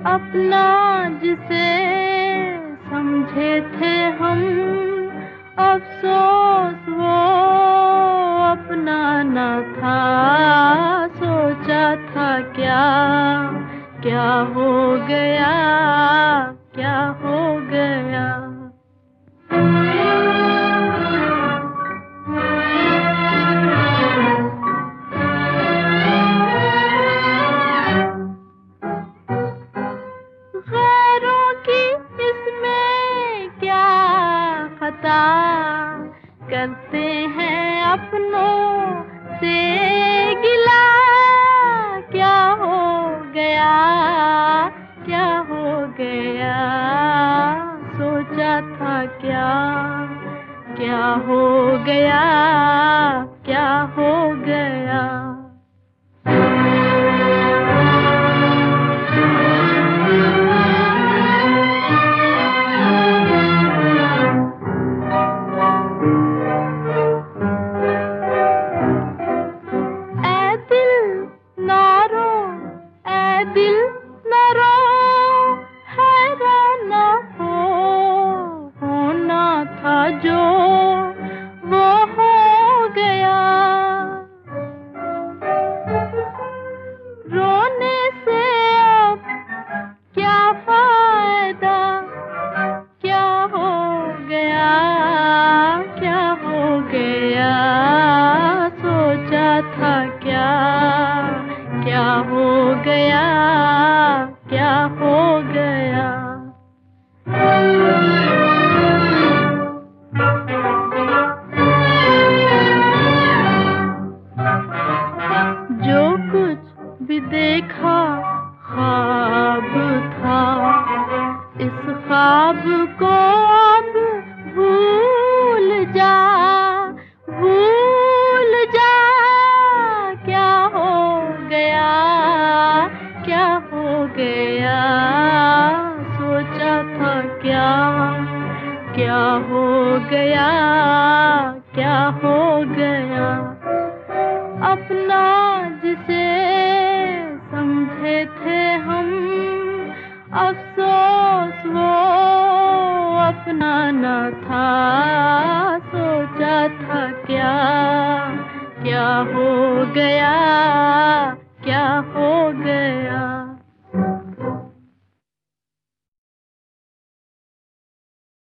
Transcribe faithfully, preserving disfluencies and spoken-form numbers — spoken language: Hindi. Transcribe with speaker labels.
Speaker 1: अपना जिसे समझे थे हम, अफसोस वो अपना न था। सोचा था क्या क्या हो गया, क्या हो गया। गैरों की इसमें क्या खता, करते हैं अपनों से गिला। क्या हो गया, क्या हो गया। सोचा था क्या क्या हो गया, क्या हो गया। दिल न रो, हैरान न हो, होना था जो वो हो गया। रोने से अब क्या फायदा, क्या हो गया, क्या हो गया। सोचा था क्या क्या हो गया, क्या हो गया। जो कुछ भी देखा ख्वाब था, इस ख्वाब को अब भूल जा, भूल जा। क्या हो गया, क्या हो गया। सोचा था क्या क्या हो गया, क्या हो गया। अपना जिसे समझे थे हम, अफसोस वो अपना न था। सोचा था क्या क्या हो गया, क्या हो गया।